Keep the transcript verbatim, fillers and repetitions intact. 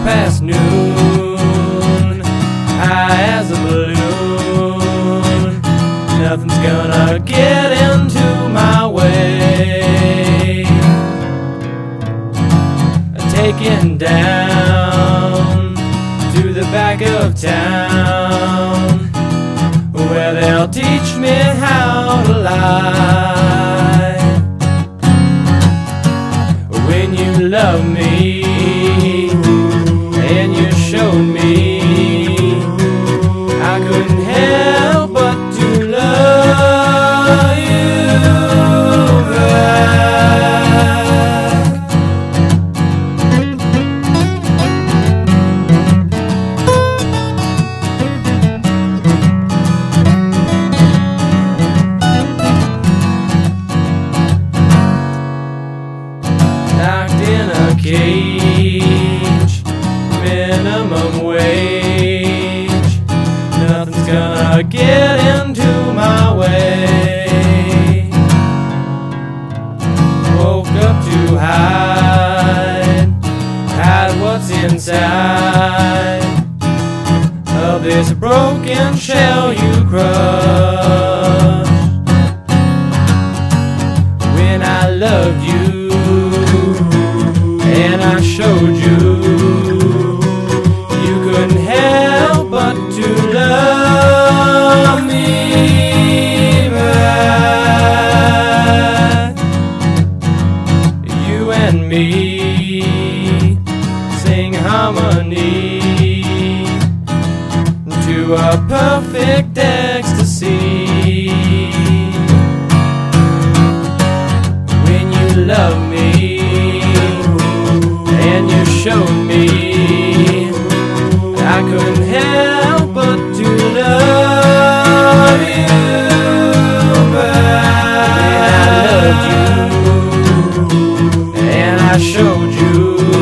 past noon, high as a balloon. Nothing's gonna get into my way. Taken down to the back of town, where they'll teach me how to lie. When you love me and you showed me, I couldn't help but to love you back. Locked in a cage, minimum wage. Nothing's gonna get into my way. Woke up to hide, hide what's inside of this broken shell you crushed. When I loved you and I showed you, you couldn't help but to love me back. You and me sing harmony to a perfect ecstasy. When you love me and you showed me, I couldn't help but to love you back. I loved you and I showed you,